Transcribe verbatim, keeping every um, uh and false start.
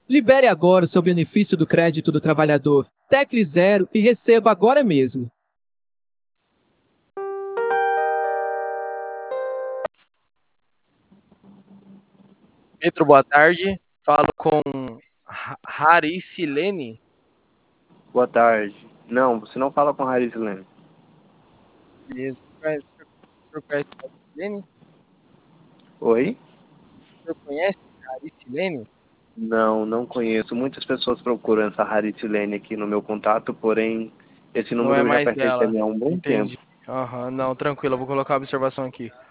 Libere agora o seu benefício do crédito do trabalhador. Tecle zero e receba agora mesmo. Pedro, boa tarde. Falo com Haricilene. Boa tarde. Não, você não fala com a Haricilene. Beleza. O senhor conhece a Haricilene? Oi? O senhor conhece a Haricilene? Não, não conheço. Muitas pessoas procuram essa Haricilene aqui no meu contato, porém esse Não é número já mais pertence a dela. mim há um bom tempo. Entendi. Aham, não, tranquilo, eu vou colocar a observação aqui.